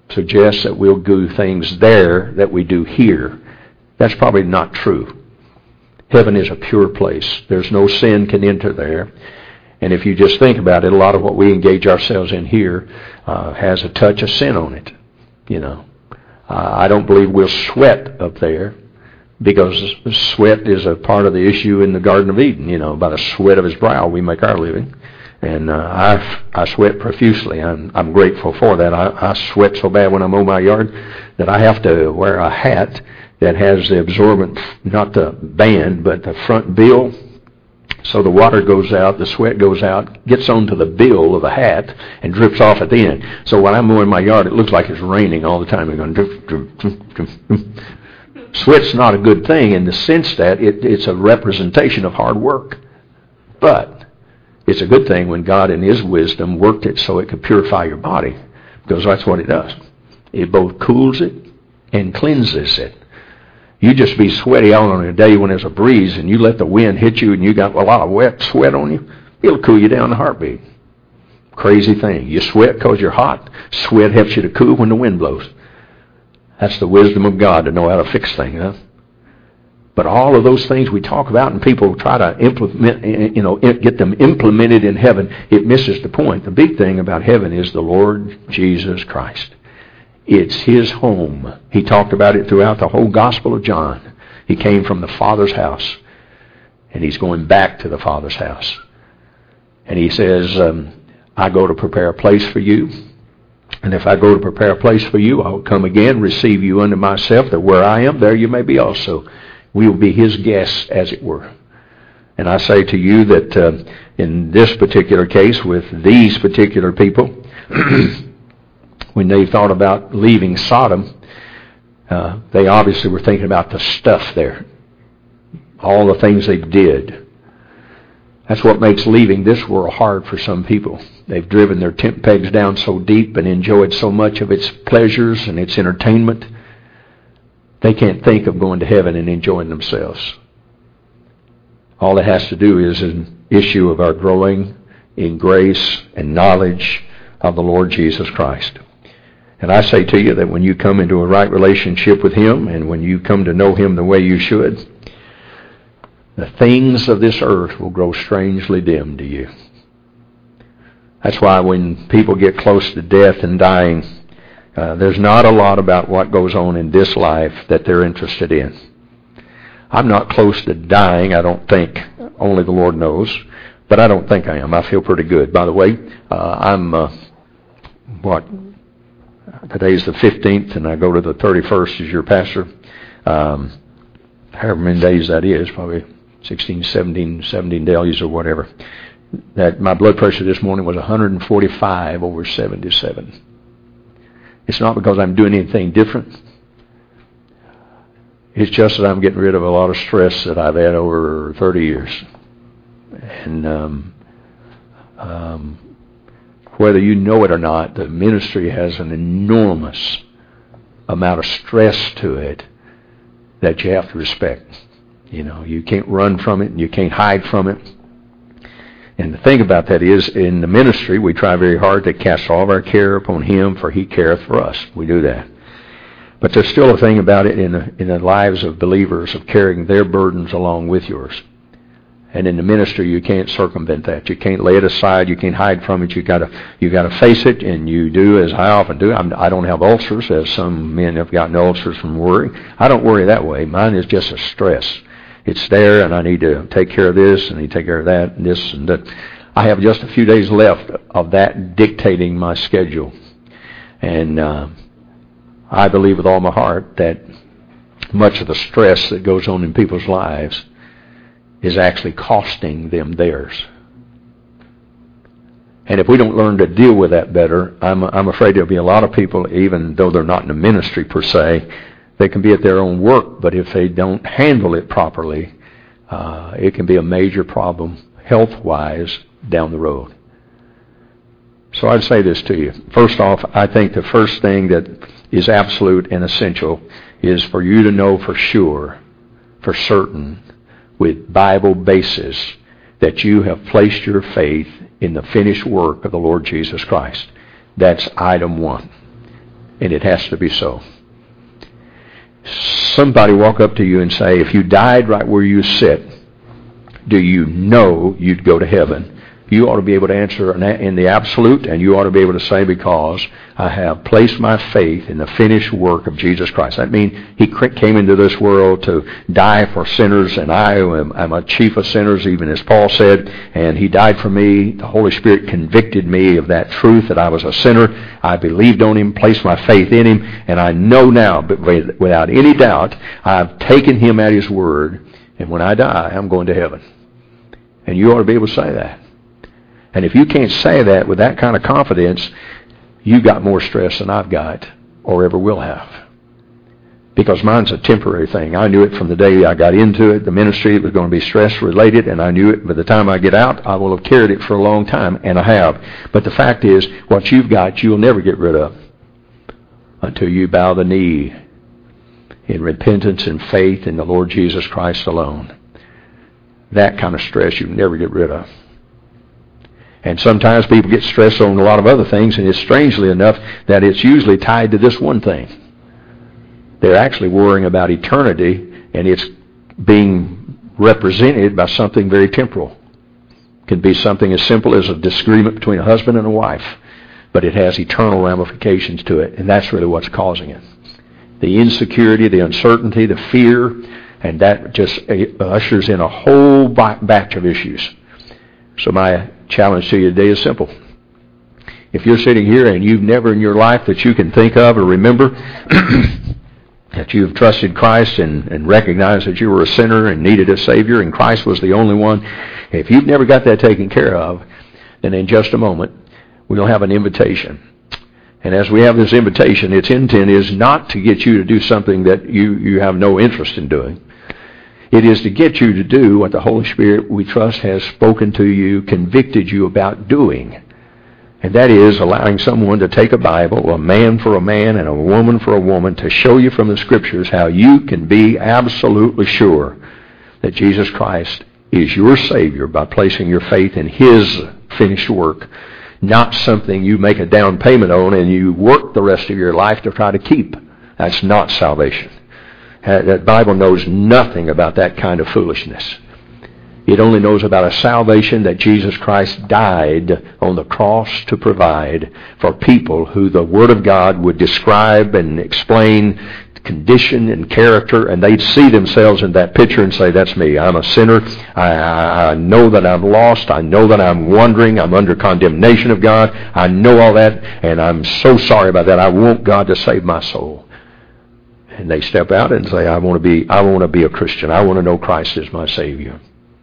Speaker 2: suggests that we'll do things there that we do here. That's probably not true. Heaven is a pure place. There's no sin can enter there. And if you just think about it, a lot of what we engage ourselves in here uh, has a touch of sin on it. You know, uh, I don't believe we'll sweat up there, because sweat is a part of the issue in the Garden of Eden. You know, by the sweat of his brow we make our living. And uh, I I sweat profusely. I'm I'm grateful for that. I, I sweat so bad when I mow my yard that I have to wear a hat that has the absorbent, not the band, but the front bill. So the water goes out, the sweat goes out, gets onto the bill of the hat, and drips off at the end. So when I'm mowing my yard, it looks like it's raining all the time. Going, drip, drip, drip, drip. Sweat's not a good thing in the sense that it, it's a representation of hard work. But it's a good thing when God in His wisdom worked it so it could purify your body, because that's what it does. It both cools it and cleanses it. You just be sweaty out on a day when there's a breeze and you let the wind hit you and you got a lot of wet sweat on you, it'll cool you down in a heartbeat. Crazy thing. You sweat because you're hot. Sweat helps you to cool when the wind blows. That's the wisdom of God to know how to fix things, huh? But all of those things we talk about and people try to implement, you know, get them implemented in heaven, it misses the point. The big thing about heaven is the Lord Jesus Christ. It's His home. He talked about it throughout the whole Gospel of John. He came from the Father's house, and He's going back to the Father's house. And He says, um, I go to prepare a place for you. And if I go to prepare a place for you, I'll come again, receive you unto myself, that where I am, there you may be also. We will be His guests, as it were. And I say to you that uh, in this particular case, with these particular people, when they thought about leaving Sodom, uh, they obviously were thinking about the stuff there. All the things they did. That's what makes leaving this world hard for some people. They've driven their tent pegs down so deep and enjoyed so much of its pleasures and its entertainment, they can't think of going to heaven and enjoying themselves. All it has to do is an issue of our growing in grace and knowledge of the Lord Jesus Christ. And I say to you that when you come into a right relationship with Him, and when you come to know Him the way you should, the things of this earth will grow strangely dim to you. That's why when people get close to death and dying, uh, there's not a lot about what goes on in this life that they're interested in. I'm not close to dying, I don't think. Only the Lord knows. But I don't think I am. I feel pretty good. By the way, uh, I'm, uh, what, today's the fifteenth, and I go to the thirty-first as your pastor. Um, however many days that is, probably sixteen, seventeen, seventeen days or whatever. That my blood pressure this morning was one forty-five over seventy-seven. It's not because I'm doing anything different. It's just that I'm getting rid of a lot of stress that I've had over thirty years. And um, um, whether you know it or not, the ministry has an enormous amount of stress to it that you have to respect. You know, you can't run from it and you can't hide from it. And the thing about that is, in the ministry, we try very hard to cast all of our care upon Him, for He careth for us. We do that. But there's still a thing about it in the, in the lives of believers of carrying their burdens along with yours. And in the ministry, you can't circumvent that. You can't lay it aside. You can't hide from it. You got to you got to face it, and you do, as I often do. I'm, I don't have ulcers, as some men have gotten ulcers from worrying. I don't worry that way. Mine is just a stress. It's there, and I need to take care of this, and I need to take care of that, and this and that. I have just a few days left of that dictating my schedule. And uh, I believe with all my heart that much of the stress that goes on in people's lives is actually costing them theirs. And if we don't learn to deal with that better, I'm, I'm afraid there'll be a lot of people, even though they're not in the ministry per se, they can be at their own work, but if they don't handle it properly, uh, it can be a major problem health-wise down the road. So I'd say this to you. First off, I think the first thing that is absolute and essential is for you to know for sure, for certain, with Bible basis, that you have placed your faith in the finished work of the Lord Jesus Christ. That's item one.
Speaker 1: And it has to be so. Somebody walk up to you and say, if you died right where you sit, do you know you'd go to heaven? You ought to be able to answer in the absolute, and you ought to be able to say, because I have placed my faith in the finished work of Jesus Christ. That means he came into this world to die for sinners, and I am I'm a chief of sinners, even as Paul said, and he died for me. The Holy Spirit convicted me of that truth, that I was a sinner. I believed on him, placed my faith in him, and I know now, but without any doubt, I've taken him at his word, and when I die, I'm going to heaven. And you ought to be able to say that. And if you can't say that with that kind of confidence, you got more stress than I've got or ever will have. Because mine's a temporary thing. I knew it from the day I got into it, the ministry. It was going to be stress related, and I knew it by the time I get out, I will have carried it for a long time, and I have. But the fact is, what you've got, you'll never get rid of until you bow the knee in repentance and faith in the Lord Jesus Christ alone. That kind of stress you never get rid of. And sometimes people get stressed on a lot of other things, and it's strangely enough that it's usually tied to this one thing. They're actually worrying about eternity, and it's being represented by something very temporal. It can be something as simple as a disagreement between a husband and a wife, but it has eternal ramifications to it, and that's really what's causing it. The insecurity, the uncertainty, the fear, and that just ushers in a whole batch of issues. So my challenge to you today is simple. If you're sitting here and you've never in your life that you can think of or remember that you've trusted Christ and, and recognized that you were a sinner and needed a Savior and Christ was the only one, if you've never got that taken care of, then in just a moment we'll have an invitation. And as we have this invitation, its intent is not to get you to do something that you, you have no interest in doing. It is to get you to do what the Holy Spirit, we trust, has spoken to you, convicted you about doing. And that is allowing someone to take a Bible, a man for a man and a woman for a woman, to show you from the Scriptures how you can be absolutely sure that Jesus Christ is your Savior by placing your faith in his finished work, not something you make a down payment on and you work the rest of your life to try to keep. That's not salvation. That Bible knows nothing about that kind of foolishness. It only knows about a salvation that Jesus Christ died on the cross to provide for people who the Word of God would describe and explain condition and character, and they'd see themselves in that picture and say, that's me. I'm a sinner. I, I, I know that I'm lost. I know that I'm wandering. I'm under condemnation of God. I know all that, and I'm so sorry about that. I want God to save my soul. And they step out and say, I want to be I want to be a Christian. I want to know Christ as my Savior.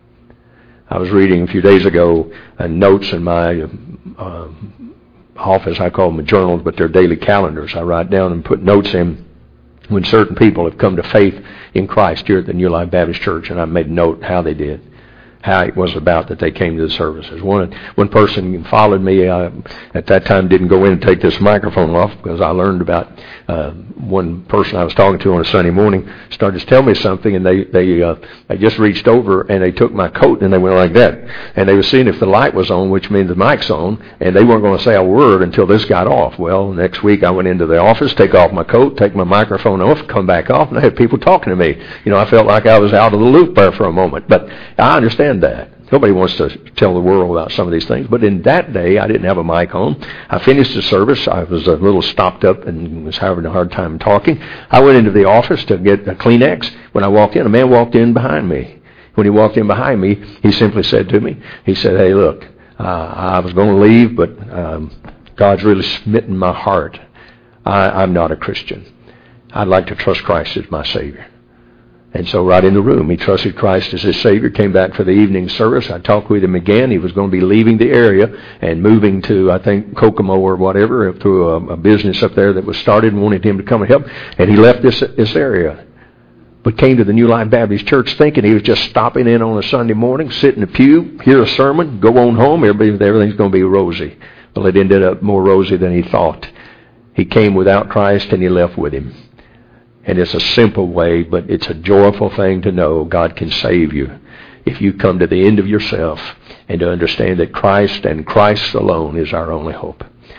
Speaker 1: I was reading a few days ago uh, notes in my uh, office. I call them journals, but they're daily calendars. I write down and put notes in when certain people have come to faith in Christ here at the New Life Baptist Church, and I made note how they did, how it was about that they came to the services. One one person followed me. I, at that time, didn't go in and take this microphone off because I learned about uh, one person I was talking to on a Sunday morning started to tell me something, and they they uh, they just reached over and they took my coat and they went like that, and they were seeing if the light was on, which means the mic's on, and they weren't going to say a word until this got off. Well, next week I went into the office, take off my coat, take my microphone off, come back off, and I had people talking to me. You know, I felt like I was out of the loop there for a moment, but I understand that. Nobody wants to tell the world about some of these things. But in that day, I didn't have a mic on. I finished the service. I was a little stopped up and was having a hard time talking. I went into the office to get a Kleenex. When I walked in, a man walked in behind me. When he walked in behind me, he simply said to me, he said, hey, look, uh, I was going to leave, but um, God's really smitten my heart. I, I'm not a Christian. I'd like to trust Christ as my Savior. And so right in the room, he trusted Christ as his Savior, came back for the evening service. I talked with him again. He was going to be leaving the area and moving to, I think, Kokomo or whatever, to a, a business up there that was started and wanted him to come and help. And he left this this area, but came to the New Life Baptist Church thinking he was just stopping in on a Sunday morning, sit in the pew, hear a sermon, go on home, everybody, everything's going to be rosy. Well, it ended up more rosy than he thought. He came without Christ and he left with him. And it's a simple way, but it's a joyful thing to know God can save you if you come to the end of yourself and to understand that Christ and Christ alone is our only hope.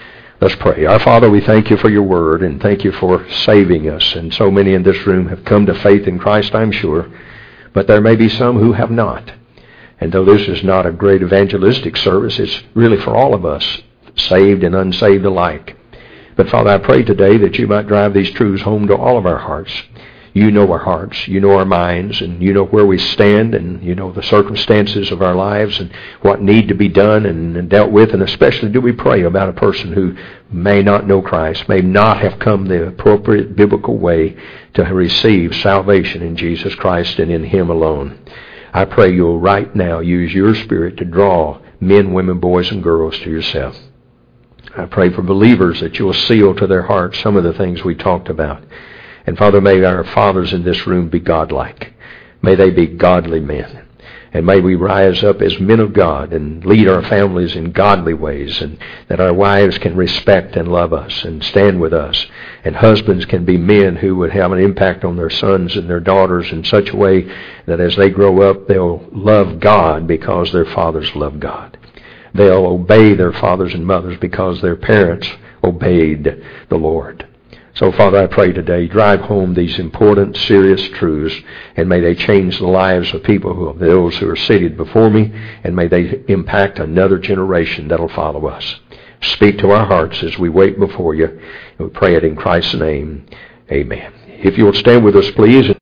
Speaker 2: Let's pray. Our Father, we thank you for your word and thank you for saving us. And so many in this room have come to faith in Christ, I'm sure. But there may be some who have not. And though this is not a great evangelistic service, it's really for all of us, saved and unsaved alike. But Father, I pray today that you might drive these truths home to all of our hearts. You know our hearts, you know our minds, and you know where we stand, and you know the circumstances of our lives and what need to be done and, and dealt with. And especially do we pray about a person who may not know Christ, may not have come the appropriate biblical way to receive salvation in Jesus Christ and in Him alone. I pray you'll right now use your Spirit to draw men, women, boys, and girls to yourself. I pray for believers that you'll seal to their hearts some of the things we talked about. And Father, may our fathers in this room be godlike. May they be godly men. And may we rise up as men of God and lead our families in godly ways, and that our wives can respect and love us and stand with us. And husbands can be men who would have an impact on their sons and their daughters in such a way that as they grow up, they'll love God because their fathers love God. They'll obey their fathers and mothers because their parents obeyed the Lord. So, Father, I pray today, drive home these important, serious truths, and may they change the lives of people, who, those who are seated before me, and may they impact another generation that will follow us. Speak to our hearts as we wait before you, and we pray it in Christ's name. Amen. If you will stand with us, please.